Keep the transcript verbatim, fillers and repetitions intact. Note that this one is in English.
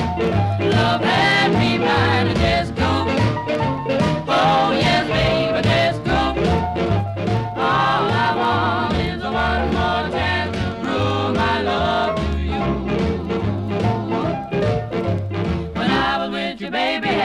Love had me blind to disco. Oh yes, baby, disco. All I want is one more chance to prove my love to you. When I was with you, baby.